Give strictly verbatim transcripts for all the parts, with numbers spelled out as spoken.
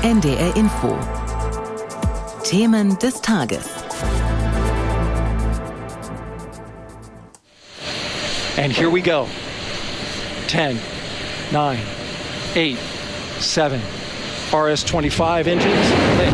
N D R Info. Themen des Tages. And here we go. ten, nine, eight, seven. R S twenty-five engines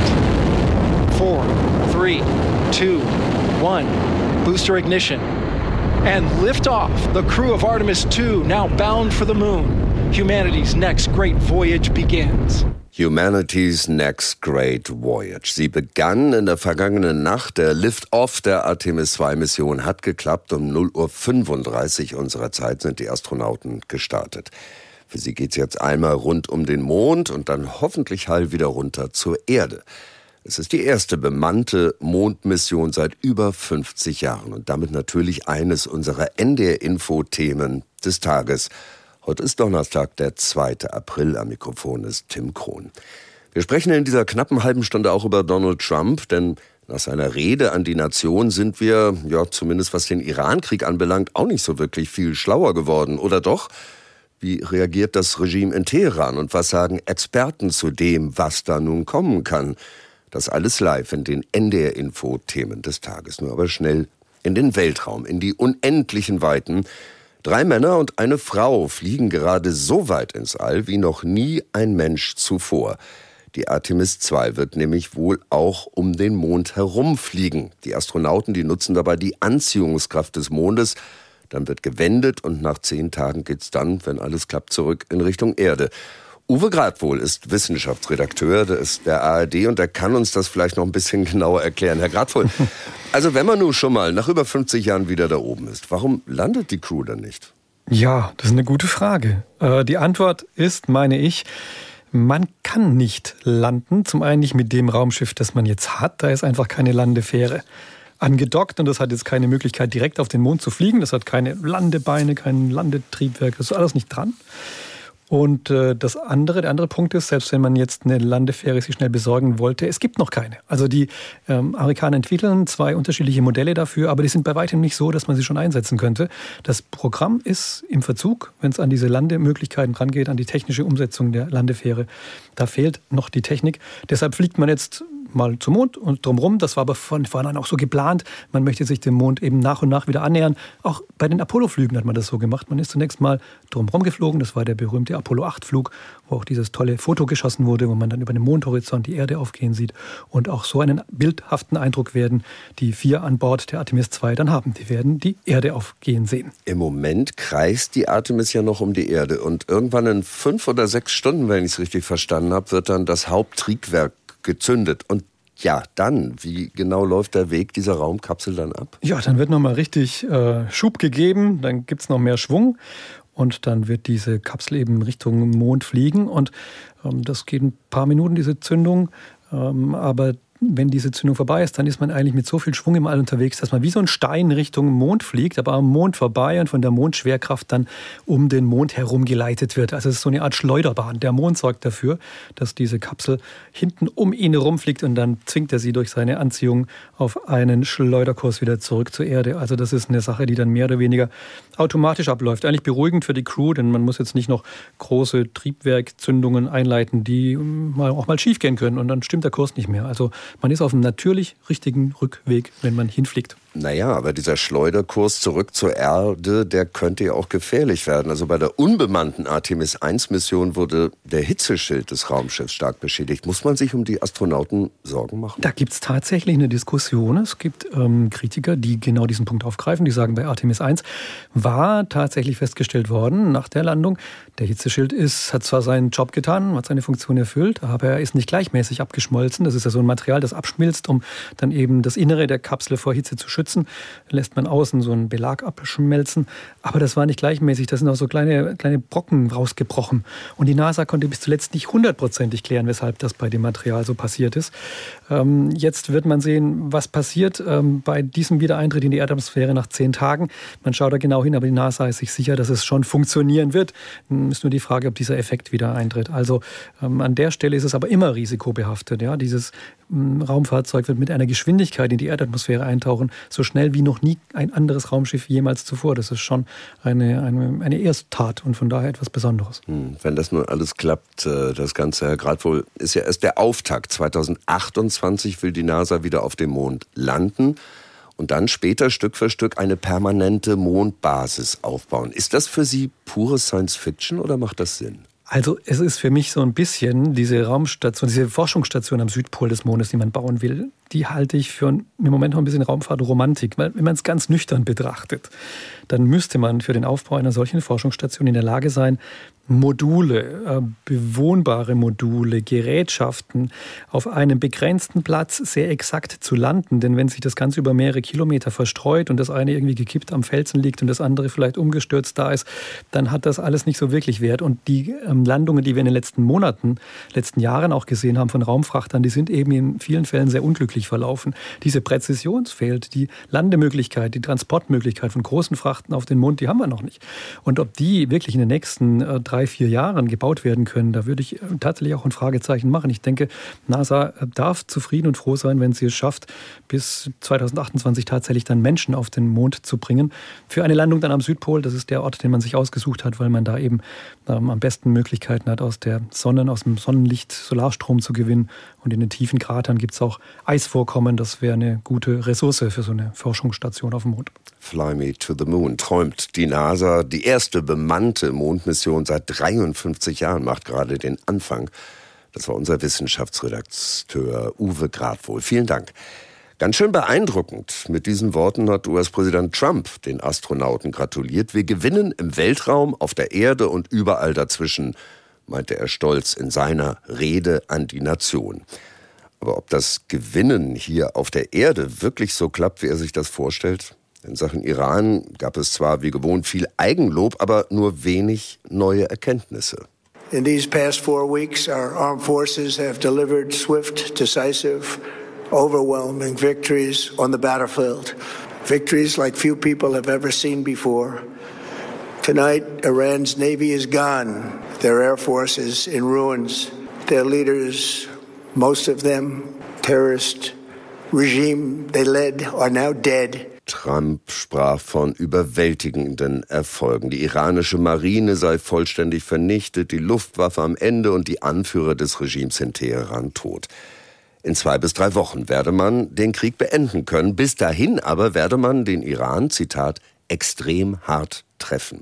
lit. four, three, two, one. Booster ignition. And liftoff. The crew of Artemis two now bound for the moon. Humanity's next great voyage begins. Humanity's Next Great Voyage. Sie begann in der vergangenen Nacht. Der Lift-Off der Artemis zwei Mission hat geklappt. Um null Uhr fünfunddreißig unserer Zeit sind die Astronauten gestartet. Für sie geht's jetzt einmal rund um den Mond und dann hoffentlich heil wieder runter zur Erde. Es ist die erste bemannte Mondmission seit über fünfzig Jahren und damit natürlich eines unserer N D R-Info-Themen des Tages. Heute ist Donnerstag, der zweite April. Am Mikrofon ist Tim Krohn. Wir sprechen in dieser knappen halben Stunde auch über Donald Trump, denn nach seiner Rede an die Nation sind wir, ja zumindest was den Iran-Krieg anbelangt, auch nicht so wirklich viel schlauer geworden. Oder doch? Wie reagiert das Regime in Teheran und was sagen Experten zu dem, was da nun kommen kann? Das alles live in den N D R-Info-Themen des Tages. Nur aber schnell in den Weltraum, in die unendlichen Weiten. Drei Männer und eine Frau fliegen gerade so weit ins All wie noch nie ein Mensch zuvor. Die Artemis zwei wird nämlich wohl auch um den Mond herumfliegen. Die Astronauten, die nutzen dabei die Anziehungskraft des Mondes. Dann wird gewendet und nach zehn Tagen geht's dann, wenn alles klappt, zurück in Richtung Erde. Uwe Gradwohl ist Wissenschaftsredakteur der A R D und er kann uns das vielleicht noch ein bisschen genauer erklären. Herr Gradwohl, also wenn man nun schon mal nach über fünfzig Jahren wieder da oben ist, warum landet die Crew dann nicht? Ja, das ist eine gute Frage. Die Antwort ist, meine ich, man kann nicht landen. Zum einen nicht mit dem Raumschiff, das man jetzt hat. Da ist einfach keine Landefähre angedockt und das hat jetzt keine Möglichkeit, direkt auf den Mond zu fliegen. Das hat keine Landebeine, kein Landetriebwerk, das ist alles nicht dran. Und äh, das andere, der andere Punkt ist, selbst wenn man jetzt eine Landefähre sich schnell besorgen wollte, es gibt noch keine. Also die ähm, Amerikaner entwickeln zwei unterschiedliche Modelle dafür, aber die sind bei weitem nicht so, dass man sie schon einsetzen könnte. Das Programm ist im Verzug, wenn es an diese Landemöglichkeiten rangeht, an die technische Umsetzung der Landefähre. Da fehlt noch die Technik. Deshalb fliegt man jetzt mal zum Mond und drumherum. Das war aber von vornherein auch so geplant. Man möchte sich dem Mond eben nach und nach wieder annähern. Auch bei den Apollo-Flügen hat man das so gemacht. Man ist zunächst mal drumherum geflogen. Das war der berühmte Apollo acht Flug, wo auch dieses tolle Foto geschossen wurde, wo man dann über den Mondhorizont die Erde aufgehen sieht. Und auch so einen bildhaften Eindruck werden die vier an Bord der Artemis zwei dann haben. Die werden die Erde aufgehen sehen. Im Moment kreist die Artemis ja noch um die Erde. Und irgendwann in fünf oder sechs Stunden, wenn ich es richtig verstanden habe, wird dann das Haupttriebwerk gezündet. Und ja, dann, wie genau läuft der Weg dieser Raumkapsel dann ab? Ja, dann wird nochmal richtig äh, Schub gegeben, dann gibt es noch mehr Schwung und dann wird diese Kapsel eben Richtung Mond fliegen. Und ähm, das geht ein paar Minuten, diese Zündung, ähm, aber wenn diese Zündung vorbei ist, dann ist man eigentlich mit so viel Schwung im All unterwegs, dass man wie so ein Stein Richtung Mond fliegt, aber am Mond vorbei und von der Mondschwerkraft dann um den Mond herum geleitet wird. Also es ist so eine Art Schleuderbahn. Der Mond sorgt dafür, dass diese Kapsel hinten um ihn herumfliegt und dann zwingt er sie durch seine Anziehung auf einen Schleuderkurs wieder zurück zur Erde. Also das ist eine Sache, die dann mehr oder weniger automatisch abläuft. Eigentlich beruhigend für die Crew, denn man muss jetzt nicht noch große Triebwerkzündungen einleiten, die mal, auch mal schief gehen können und dann stimmt der Kurs nicht mehr. Also man ist auf einem natürlich richtigen Rückweg, wenn man hinfliegt. Naja, aber dieser Schleuderkurs zurück zur Erde, der könnte ja auch gefährlich werden. Also bei der unbemannten Artemis eins Mission wurde der Hitzeschild des Raumschiffs stark beschädigt. Muss man sich um die Astronauten Sorgen machen? Da gibt es tatsächlich eine Diskussion. Es gibt ähm, Kritiker, die genau diesen Punkt aufgreifen. Die sagen, bei Artemis eins war tatsächlich festgestellt worden nach der Landung, der Hitzeschild ist, hat zwar seinen Job getan, hat seine Funktion erfüllt, aber er ist nicht gleichmäßig abgeschmolzen. Das ist ja so ein Material, das abschmilzt, um dann eben das Innere der Kapsel vor Hitze zu schützen. Lässt man außen so einen Belag abschmelzen. Aber das war nicht gleichmäßig. Da sind auch so kleine, kleine Brocken rausgebrochen. Und die NASA konnte bis zuletzt nicht hundertprozentig klären, weshalb das bei dem Material so passiert ist. Ähm, jetzt wird man sehen, was passiert ähm, bei diesem Wiedereintritt in die Erdatmosphäre nach zehn Tagen. Man schaut da genau hin, aber die NASA ist sich sicher, dass es schon funktionieren wird. Ist nur die Frage, ob dieser Effekt wieder eintritt. Also ähm, an der Stelle ist es aber immer risikobehaftet. Ja? Dieses ähm, Raumfahrzeug wird mit einer Geschwindigkeit in die Erdatmosphäre eintauchen, so schnell wie noch nie ein anderes Raumschiff jemals zuvor. Das ist schon eine, eine, eine Ersttat und von daher etwas Besonderes. Hm, wenn das nun alles klappt, das Ganze, Herr Gradwohl, ist ja erst der Auftakt. zweitausendachtundzwanzig will die NASA wieder auf dem Mond landen und dann später Stück für Stück eine permanente Mondbasis aufbauen. Ist das für Sie pure Science-Fiction oder macht das Sinn? Also es ist für mich so ein bisschen diese Raumstation, diese Forschungsstation am Südpol des Mondes, die man bauen will, die halte ich für im Moment noch ein bisschen Raumfahrtromantik. Weil wenn man es ganz nüchtern betrachtet, dann müsste man für den Aufbau einer solchen Forschungsstation in der Lage sein, Module, äh, bewohnbare Module, Gerätschaften auf einem begrenzten Platz sehr exakt zu landen. Denn wenn sich das Ganze über mehrere Kilometer verstreut und das eine irgendwie gekippt am Felsen liegt und das andere vielleicht umgestürzt da ist, dann hat das alles nicht so wirklich Wert. Und die ähm, Landungen, die wir in den letzten Monaten, letzten Jahren auch gesehen haben von Raumfrachtern, die sind eben in vielen Fällen sehr unglücklich verlaufen. Diese Präzision fehlt, die Landemöglichkeit, die Transportmöglichkeit von großen Frachten auf den Mond, die haben wir noch nicht. Und ob die wirklich in den nächsten äh, drei, vier Jahren gebaut werden können, da würde ich tatsächlich auch ein Fragezeichen machen. Ich denke, NASA darf zufrieden und froh sein, wenn sie es schafft, bis zweitausendachtundzwanzig tatsächlich dann Menschen auf den Mond zu bringen. Für eine Landung dann am Südpol, das ist der Ort, den man sich ausgesucht hat, weil man da eben ähm, am besten Möglichkeiten hat, aus der Sonne, aus dem Sonnenlicht Solarstrom zu gewinnen. Und in den tiefen Kratern gibt es auch Eisvorkommen. Das wäre eine gute Ressource für so eine Forschungsstation auf dem Mond. Fly me to the moon träumt die NASA. Die erste bemannte Mondmission seit dreiundfünfzig Jahren macht gerade den Anfang. Das war unser Wissenschaftsredakteur Uwe Gradwohl. Vielen Dank. Ganz schön beeindruckend. Mit diesen Worten hat U S-Präsident Trump den Astronauten gratuliert. Wir gewinnen im Weltraum, auf der Erde und überall dazwischen, meinte er stolz in seiner Rede an die Nation. Aber ob das Gewinnen hier auf der Erde wirklich so klappt, wie er sich das vorstellt? In Sachen Iran gab es zwar wie gewohnt viel Eigenlob, aber nur wenig neue Erkenntnisse. In these past four weeks, our armed forces have delivered swift, decisive, overwhelming victories on the battlefield. Victories like few people have ever seen before. Tonight, Iran's navy is gone. Their air force is in ruins. Their leaders, most of them terrorist regime they led, are now dead. Trump sprach von überwältigenden Erfolgen. Die iranische Marine sei vollständig vernichtet, die Luftwaffe am Ende und die Anführer des Regimes in Teheran tot. In zwei bis drei Wochen werde man den Krieg beenden können. Bis dahin aber werde man den Iran, Zitat, extrem hart treffen.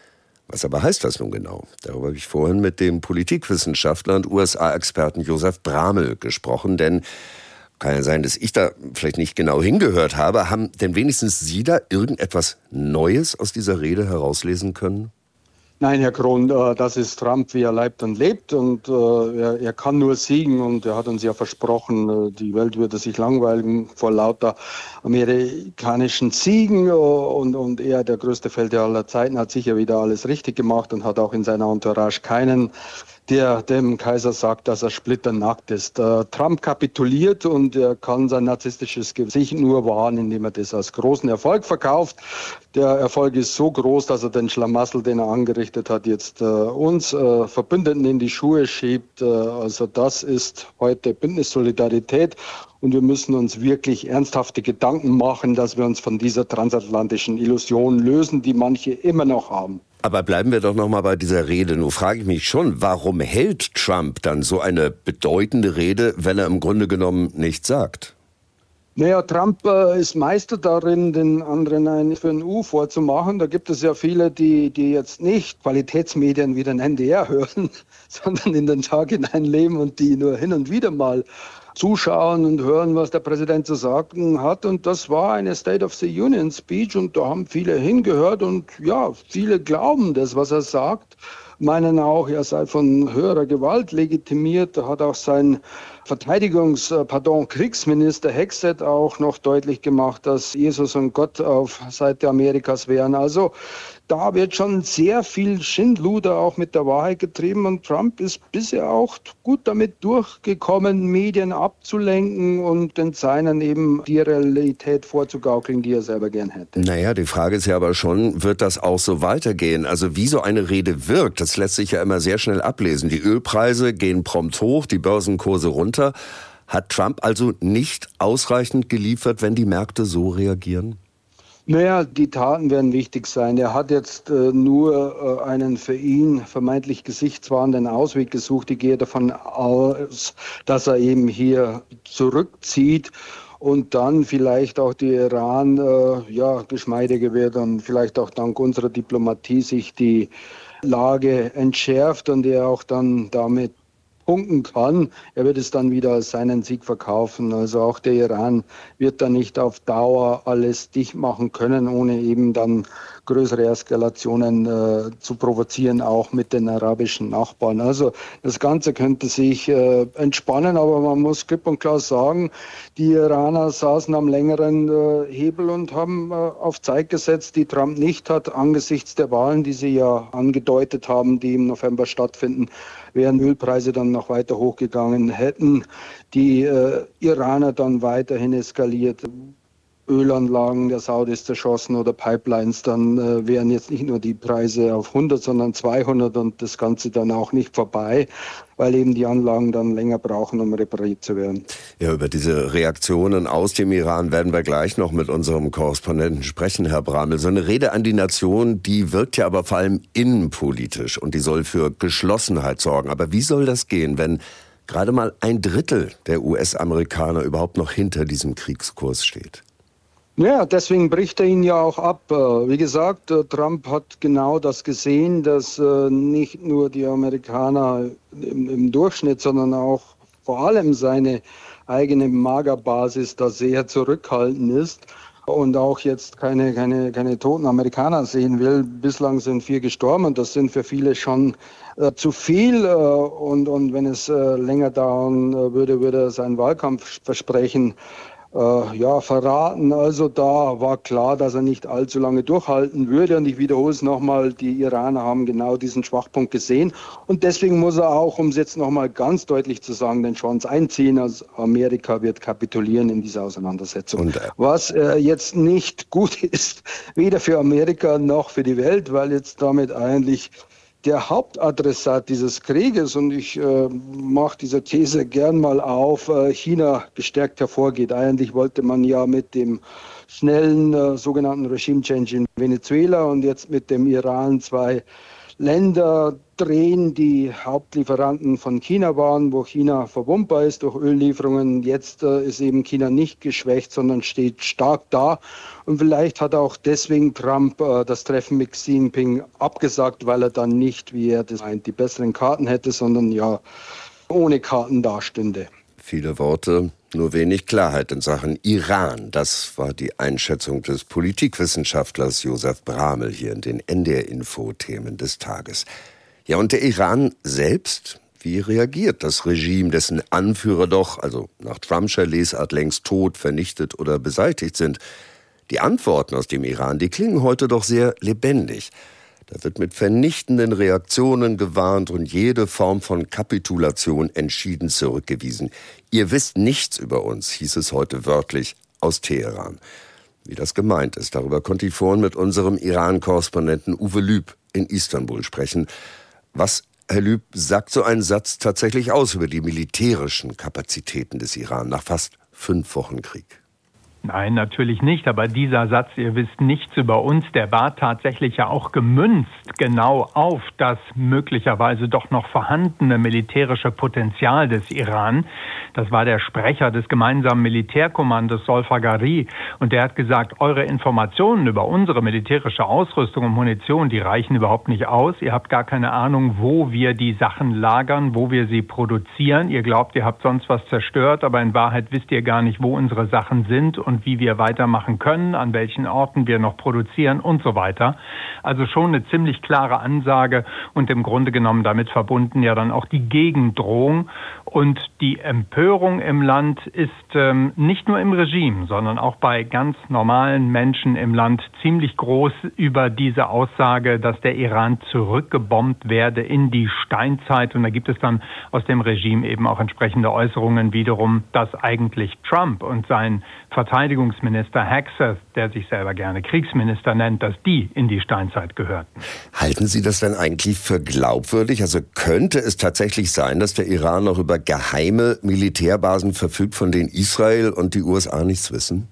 Was aber heißt das nun genau? Darüber habe ich vorhin mit dem Politikwissenschaftler und U S A-Experten Josef Bramel gesprochen, denn kann ja sein, dass ich da vielleicht nicht genau hingehört habe. Haben denn wenigstens Sie da irgendetwas Neues aus dieser Rede herauslesen können? Nein, Herr Krohn, das ist Trump, wie er leibt und lebt. Und er, er kann nur siegen. Und er hat uns ja versprochen, die Welt würde sich langweilen vor lauter amerikanischen Siegen. Und, und er, der größte Feldherr aller Zeiten, hat sicher wieder alles richtig gemacht und hat auch in seiner Entourage keinen, der dem Kaiser sagt, dass er splitternackt ist. Äh, Trump kapituliert und er kann sein narzisstisches Gesicht nur wahren, indem er das als großen Erfolg verkauft. Der Erfolg ist so groß, dass er den Schlamassel, den er angerichtet hat, jetzt äh, uns äh, Verbündeten in die Schuhe schiebt. Äh, also das ist heute Bündnissolidarität. Und wir müssen uns wirklich ernsthafte Gedanken machen, dass wir uns von dieser transatlantischen Illusion lösen, die manche immer noch haben. Aber bleiben wir doch noch mal bei dieser Rede. Nun frage ich mich schon, warum hält Trump dann so eine bedeutende Rede, wenn er im Grunde genommen nichts sagt? Naja, Trump äh, ist Meister darin, den anderen ein für ein U vorzumachen. Da gibt es ja viele, die, die jetzt nicht Qualitätsmedien wie den N D R hören, sondern in den Tag hineinleben und die nur hin und wieder mal zuschauen und hören, was der Präsident zu sagen hat. Und das war eine State of the Union Speech und da haben viele hingehört und ja, viele glauben das, was er sagt. Meinen auch, er sei von höherer Gewalt legitimiert. Da hat auch sein Verteidigungs-, pardon, Kriegsminister Hexet auch noch deutlich gemacht, dass Jesus und Gott auf Seite Amerikas wären. Also da wird schon sehr viel Schindluder auch mit der Wahrheit getrieben und Trump ist bisher auch gut damit durchgekommen, Medien abzulenken und den Seinen eben die Realität vorzugaukeln, die er selber gern hätte. Naja, die Frage ist ja aber schon, wird das auch so weitergehen? Also wie so eine Rede wirkt, das lässt sich ja immer sehr schnell ablesen. Die Ölpreise gehen prompt hoch, die Börsenkurse runter. Hat Trump also nicht ausreichend geliefert, wenn die Märkte so reagieren? Naja, die Taten werden wichtig sein. Er hat jetzt äh, nur äh, einen für ihn vermeintlich gesichtswahrenden Ausweg gesucht. Ich gehe davon aus, dass er eben hier zurückzieht und dann vielleicht auch die Iran äh, ja, geschmeidiger wird und vielleicht auch dank unserer Diplomatie sich die Lage entschärft und er auch dann damit punkten kann. Er wird es dann wieder als seinen Sieg verkaufen. Also auch der Iran wird da nicht auf Dauer alles dicht machen können, ohne eben dann größere Eskalationen äh, zu provozieren, auch mit den arabischen Nachbarn. Also das Ganze könnte sich äh, entspannen, aber man muss klipp und klar sagen, die Iraner saßen am längeren äh, Hebel und haben äh, auf Zeit gesetzt, die Trump nicht hat, angesichts der Wahlen, die sie ja angedeutet haben, die im November stattfinden, wären Ölpreise dann noch weiter hochgegangen, hätten die äh, Iraner dann weiterhin eskaliert, Ölanlagen der Saudis zerschossen oder Pipelines, dann äh, wären jetzt nicht nur die Preise auf hundert, sondern zweihundert und das Ganze dann auch nicht vorbei, weil eben die Anlagen dann länger brauchen, um repariert zu werden. Ja, über diese Reaktionen aus dem Iran werden wir gleich noch mit unserem Korrespondenten sprechen, Herr Bramel. So eine Rede an die Nation, die wirkt ja aber vor allem innenpolitisch und die soll für Geschlossenheit sorgen. Aber wie soll das gehen, wenn gerade mal ein Drittel der U S-Amerikaner überhaupt noch hinter diesem Kriegskurs steht? Ja, deswegen bricht er ihn ja auch ab. Wie gesagt, Trump hat genau das gesehen, dass nicht nur die Amerikaner im, im Durchschnitt, sondern auch vor allem seine eigene Magerbasis da sehr zurückhaltend ist und auch jetzt keine, keine, keine toten Amerikaner sehen will. Bislang sind vier gestorben und das sind für viele schon äh, zu viel. Äh, und, und wenn es äh, länger dauern äh, würde, würde er sein Wahlkampfversprechen Äh, ja, verraten. Also da war klar, dass er nicht allzu lange durchhalten würde. Und ich wiederhole es nochmal, die Iraner haben genau diesen Schwachpunkt gesehen. Und deswegen muss er auch, um es jetzt nochmal ganz deutlich zu sagen, den Schwanz einziehen. Also Amerika wird kapitulieren in dieser Auseinandersetzung. Und, äh, Was äh, jetzt nicht gut ist, weder für Amerika noch für die Welt, weil jetzt damit eigentlich der Hauptadressat dieses Krieges, und ich äh, mache diese These gern mal auf, äh, China gestärkt hervorgeht. Eigentlich wollte man ja mit dem schnellen äh, sogenannten Regime-Change in Venezuela und jetzt mit dem Iran zwei Länder drehen, die Hauptlieferanten von China waren, wo China verwundbar ist durch Öllieferungen. Jetzt äh, ist eben China nicht geschwächt, sondern steht stark da. Und vielleicht hat auch deswegen Trump äh, das Treffen mit Xi Jinping abgesagt, weil er dann nicht, wie er das meint, die besseren Karten hätte, sondern ja ohne Karten dastünde. Viele Worte, nur wenig Klarheit in Sachen Iran. Das war die Einschätzung des Politikwissenschaftlers Josef Bramel hier in den N D R-Info-Themen des Tages. Ja, und der Iran selbst? Wie reagiert das Regime, dessen Anführer doch, also nach Trumpscher Lesart, längst tot, vernichtet oder beseitigt sind? Die Antworten aus dem Iran, die klingen heute doch sehr lebendig. Da wird mit vernichtenden Reaktionen gewarnt und jede Form von Kapitulation entschieden zurückgewiesen. Ihr wisst nichts über uns, hieß es heute wörtlich aus Teheran. Wie das gemeint ist, darüber konnte ich vorhin mit unserem Iran-Korrespondenten Uwe Lüb in Istanbul sprechen. Was, Herr Lüb, sagt so ein Satz tatsächlich aus über die militärischen Kapazitäten des Iran nach fast fünf Wochen Krieg? Nein, natürlich nicht. Aber dieser Satz, ihr wisst nichts über uns, der war tatsächlich ja auch gemünzt genau auf das möglicherweise doch noch vorhandene militärische Potenzial des Iran. Das war der Sprecher des gemeinsamen Militärkommandos Solfagari. Und der hat gesagt, eure Informationen über unsere militärische Ausrüstung und Munition, die reichen überhaupt nicht aus. Ihr habt gar keine Ahnung, wo wir die Sachen lagern, wo wir sie produzieren. Ihr glaubt, ihr habt sonst was zerstört, aber in Wahrheit wisst ihr gar nicht, wo unsere Sachen sind und wie wir weitermachen können, an welchen Orten wir noch produzieren und so weiter. Also schon eine ziemlich klare Ansage und im Grunde genommen damit verbunden ja dann auch die Gegendrohung. Und die Empörung im Land ist ähm, nicht nur im Regime, sondern auch bei ganz normalen Menschen im Land ziemlich groß über diese Aussage, dass der Iran zurückgebombt werde in die Steinzeit. Und da gibt es dann aus dem Regime eben auch entsprechende Äußerungen wiederum, dass eigentlich Trump und sein Verteidigungsminister Hegseth, der sich selber gerne Kriegsminister nennt, dass die in die Steinzeit gehörten. Halten Sie das denn eigentlich für glaubwürdig? Also könnte es tatsächlich sein, dass der Iran noch über über geheime Militärbasen verfügt, von denen Israel und die U S A nichts wissen?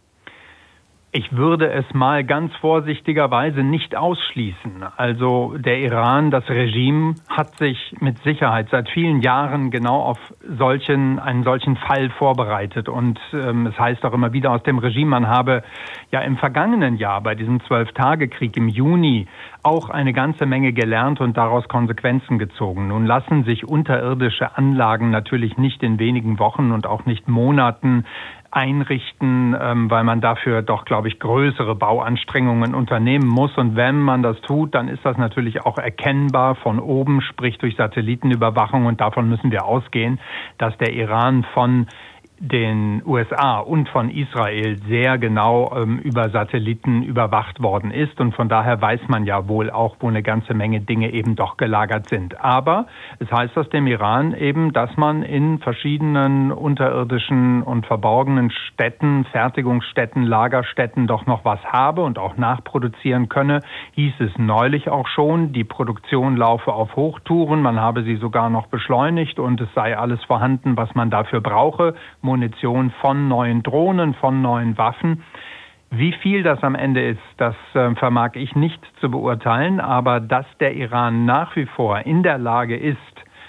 Ich würde es mal ganz vorsichtigerweise nicht ausschließen. Also der Iran, das Regime, hat sich mit Sicherheit seit vielen Jahren genau auf solchen, einen solchen Fall vorbereitet. Und ähm, es heißt auch immer wieder aus dem Regime, man habe ja im vergangenen Jahr bei diesem Zwölf-Tage-Krieg im Juni auch eine ganze Menge gelernt und daraus Konsequenzen gezogen. Nun lassen sich unterirdische Anlagen natürlich nicht in wenigen Wochen und auch nicht Monaten einrichten, ähm, weil man dafür doch, glaube ich, größere Bauanstrengungen unternehmen muss. Und wenn man das tut, dann ist das natürlich auch erkennbar von oben, sprich durch Satellitenüberwachung. Und davon müssen wir ausgehen, dass der Iran von den U S A und von Israel sehr genau ähm, über Satelliten überwacht worden ist. Und von daher weiß man ja wohl auch, wo eine ganze Menge Dinge eben doch gelagert sind. Aber es heißt aus dem Iran eben, dass man in verschiedenen unterirdischen und verborgenen Städten, Fertigungsstätten, Lagerstätten doch noch was habe und auch nachproduzieren könne. Hieß es neulich auch schon, die Produktion laufe auf Hochtouren, man habe sie sogar noch beschleunigt und es sei alles vorhanden, was man dafür brauche. Munition von neuen Drohnen, von neuen Waffen. Wie viel das am Ende ist, das äh, vermag ich nicht zu beurteilen, aber dass der Iran nach wie vor in der Lage ist,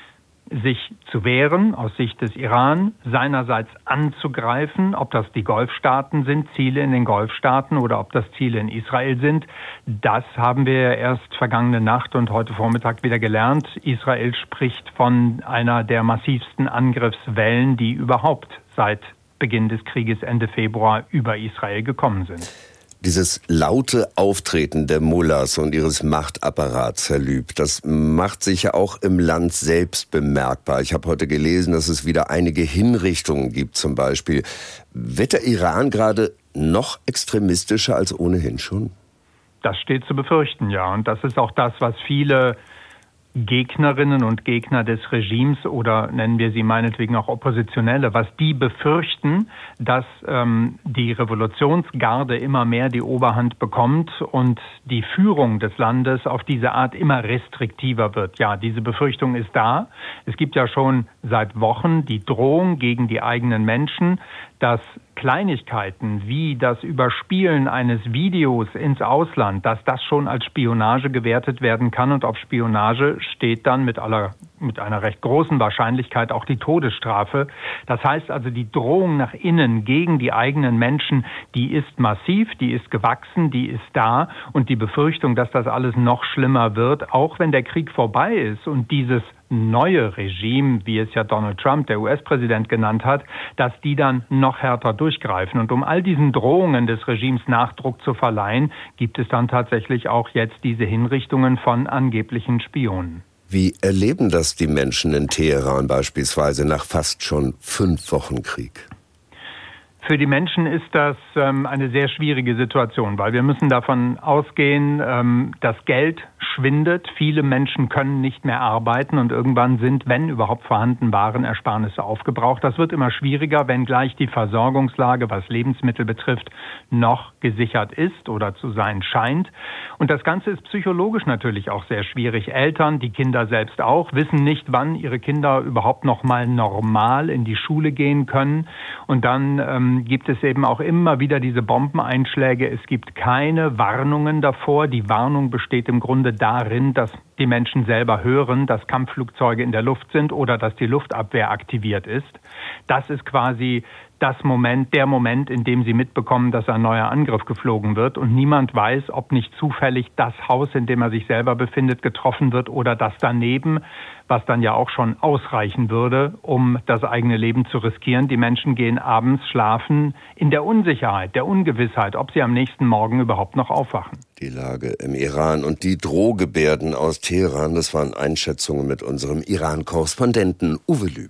sich zu wehren, aus Sicht des Iran, seinerseits anzugreifen, ob das die Golfstaaten sind, Ziele in den Golfstaaten oder ob das Ziele in Israel sind, das haben wir erst vergangene Nacht und heute Vormittag wieder gelernt. Israel spricht von einer der massivsten Angriffswellen, die überhaupt seit Beginn des Krieges Ende Februar über Israel gekommen sind. Dieses laute Auftreten der Mullahs und ihres Machtapparats, Herr Lüb, das macht sich ja auch im Land selbst bemerkbar. Ich habe heute gelesen, dass es wieder einige Hinrichtungen gibt zum Beispiel. Wird der Iran gerade noch extremistischer als ohnehin schon? Das steht zu befürchten, ja. Und das ist auch das, was viele Gegnerinnen und Gegner des Regimes oder nennen wir sie meinetwegen auch Oppositionelle, was die befürchten, dass ähm, die Revolutionsgarde immer mehr die Oberhand bekommt und die Führung des Landes auf diese Art immer restriktiver wird. Ja, diese Befürchtung ist da. Es gibt ja schon seit Wochen die Drohung gegen die eigenen Menschen, dass Kleinigkeiten wie das Überspielen eines Videos ins Ausland, dass das schon als Spionage gewertet werden kann und auf Spionage steht dann mit aller, mit einer recht großen Wahrscheinlichkeit auch die Todesstrafe. Das heißt also, die Drohung nach innen gegen die eigenen Menschen, die ist massiv, die ist gewachsen, die ist da und die Befürchtung, dass das alles noch schlimmer wird, auch wenn der Krieg vorbei ist und dieses neue Regime, wie es ja Donald Trump, der U S-Präsident, genannt hat, dass die dann noch härter durchgreifen. Und um all diesen Drohungen des Regimes Nachdruck zu verleihen, gibt es dann tatsächlich auch jetzt diese Hinrichtungen von angeblichen Spionen. Wie erleben das die Menschen in Teheran beispielsweise nach fast schon fünf Wochen Krieg? Für die Menschen ist das ähm, eine sehr schwierige Situation, weil wir müssen davon ausgehen, ähm, das Geld schwindet. Viele Menschen können nicht mehr arbeiten und irgendwann sind, wenn überhaupt vorhanden, Warenersparnisse aufgebraucht. Das wird immer schwieriger, wenngleich die Versorgungslage, was Lebensmittel betrifft, noch gesichert ist oder zu sein scheint. Und das Ganze ist psychologisch natürlich auch sehr schwierig. Eltern, die Kinder selbst auch, wissen nicht, wann ihre Kinder überhaupt noch mal normal in die Schule gehen können. Und dann ähm, gibt es eben auch immer wieder diese Bombeneinschläge. Es gibt keine Warnungen davor. Die Warnung besteht im Grunde darin, dass die Menschen selber hören, dass Kampfflugzeuge in der Luft sind oder dass die Luftabwehr aktiviert ist. Das ist quasi das Moment, der Moment, in dem sie mitbekommen, dass ein neuer Angriff geflogen wird und niemand weiß, ob nicht zufällig das Haus, in dem er sich selber befindet, getroffen wird oder das daneben, was dann ja auch schon ausreichen würde, um das eigene Leben zu riskieren. Die Menschen gehen abends schlafen in der Unsicherheit, der Ungewissheit, ob sie am nächsten Morgen überhaupt noch aufwachen. Die Lage im Iran und die Drohgebärden aus Teheran, das waren Einschätzungen mit unserem Iran-Korrespondenten Uwe Lüb.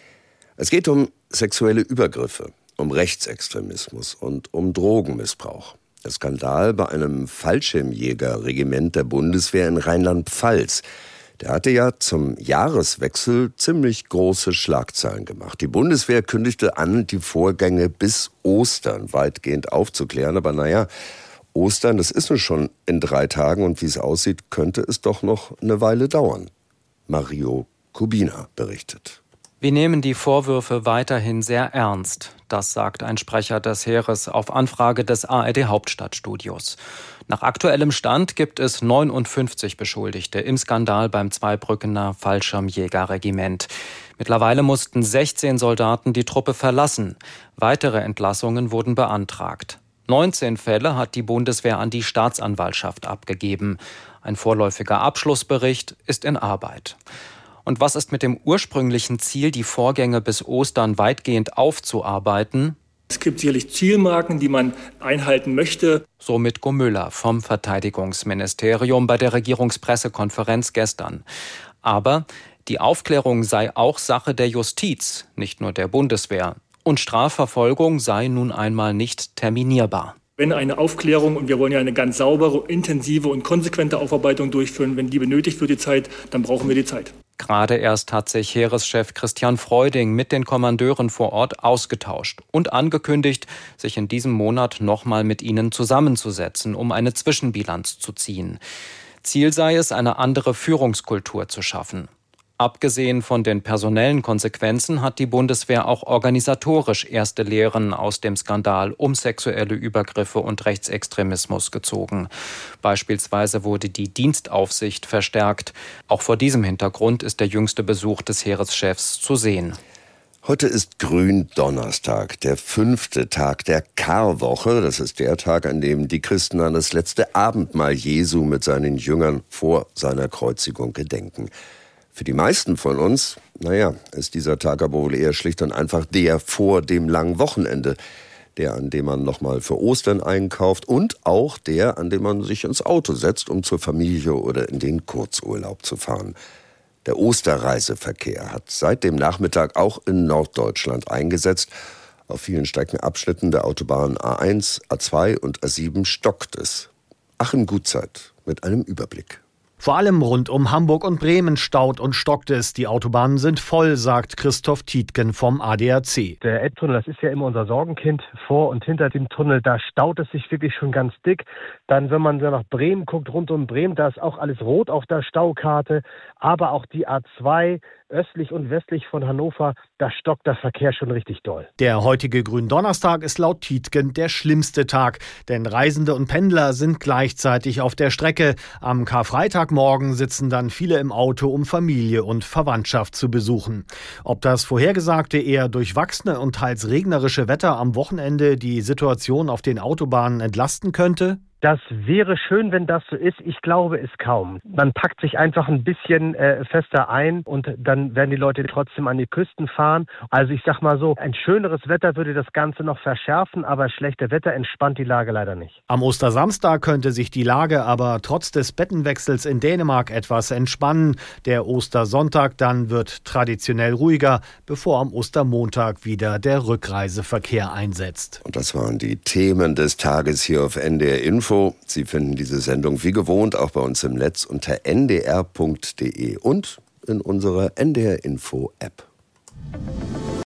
Es geht um sexuelle Übergriffe, um Rechtsextremismus und um Drogenmissbrauch. Der Skandal bei einem Fallschirmjägerregiment der Bundeswehr in Rheinland-Pfalz, der hatte ja zum Jahreswechsel ziemlich große Schlagzeilen gemacht. Die Bundeswehr kündigte an, die Vorgänge bis Ostern weitgehend aufzuklären. Aber naja, Ostern, das ist nun schon in drei Tagen und wie es aussieht, könnte es doch noch eine Weile dauern. Mario Kubina berichtet. Wir nehmen die Vorwürfe weiterhin sehr ernst. Das sagt ein Sprecher des Heeres auf Anfrage des A R D-Hauptstadtstudios. Nach aktuellem Stand gibt es neunundfünfzig Beschuldigte im Skandal beim Zweibrückener Fallschirmjägerregiment. Mittlerweile mussten sechzehn Soldaten die Truppe verlassen. Weitere Entlassungen wurden beantragt. neunzehn Fälle hat die Bundeswehr an die Staatsanwaltschaft abgegeben. Ein vorläufiger Abschlussbericht ist in Arbeit. Und was ist mit dem ursprünglichen Ziel, die Vorgänge bis Ostern weitgehend aufzuarbeiten? Es gibt sicherlich Zielmarken, die man einhalten möchte. So Mitko Müller vom Verteidigungsministerium bei der Regierungspressekonferenz gestern. Aber die Aufklärung sei auch Sache der Justiz, nicht nur der Bundeswehr. Und Strafverfolgung sei nun einmal nicht terminierbar. Wenn eine Aufklärung, und wir wollen ja eine ganz saubere, intensive und konsequente Aufarbeitung durchführen, wenn die benötigt wird, die Zeit, dann brauchen wir die Zeit. Gerade erst hat sich Heereschef Christian Freuding mit den Kommandeuren vor Ort ausgetauscht und angekündigt, sich in diesem Monat nochmal mit ihnen zusammenzusetzen, um eine Zwischenbilanz zu ziehen. Ziel sei es, eine andere Führungskultur zu schaffen. Abgesehen von den personellen Konsequenzen hat die Bundeswehr auch organisatorisch erste Lehren aus dem Skandal um sexuelle Übergriffe und Rechtsextremismus gezogen. Beispielsweise wurde die Dienstaufsicht verstärkt. Auch vor diesem Hintergrund ist der jüngste Besuch des Heereschefs zu sehen. Heute ist Gründonnerstag, der fünfte Tag der Karwoche. Das ist der Tag, an dem die Christen an das letzte Abendmahl Jesu mit seinen Jüngern vor seiner Kreuzigung gedenken. Für die meisten von uns, naja, ist dieser Tag aber wohl eher schlicht und einfach der vor dem langen Wochenende. Der, an dem man nochmal für Ostern einkauft und auch der, an dem man sich ins Auto setzt, um zur Familie oder in den Kurzurlaub zu fahren. Der Osterreiseverkehr hat seit dem Nachmittag auch in Norddeutschland eingesetzt. Auf vielen Streckenabschnitten der Autobahnen A eins, A zwei und A sieben stockt es. Achim Gutzeit mit einem Überblick. Vor allem rund um Hamburg und Bremen staut und stockt es. Die Autobahnen sind voll, sagt Christoph Tietgen vom A D A C. Der Elbtunnel, das ist ja immer unser Sorgenkind. Vor und hinter dem Tunnel, da staut es sich wirklich schon ganz dick. Dann, wenn man nach Bremen guckt, rund um Bremen, da ist auch alles rot auf der Staukarte. Aber auch die A zwei, östlich und westlich von Hannover, da stockt der Verkehr schon richtig doll. Der heutige Gründonnerstag ist laut Tietgen der schlimmste Tag. Denn Reisende und Pendler sind gleichzeitig auf der Strecke. Am Karfreitagmorgen sitzen dann viele im Auto, um Familie und Verwandtschaft zu besuchen. Ob das vorhergesagte eher durchwachsene und teils regnerische Wetter am Wochenende die Situation auf den Autobahnen entlasten könnte? Das wäre schön, wenn das so ist. Ich glaube es kaum. Man packt sich einfach ein bisschen äh, fester ein und dann werden die Leute trotzdem an die Küsten fahren. Also ich sag mal so, ein schöneres Wetter würde das Ganze noch verschärfen, aber schlechte Wetter entspannt die Lage leider nicht. Am Ostersamstag könnte sich die Lage aber trotz des Bettenwechsels in Dänemark etwas entspannen. Der Ostersonntag dann wird traditionell ruhiger, bevor am Ostermontag wieder der Rückreiseverkehr einsetzt. Und das waren die Themen des Tages hier auf N D R Info. Sie finden diese Sendung wie gewohnt auch bei uns im Netz unter n d r punkt d e und in unserer N D R Info App.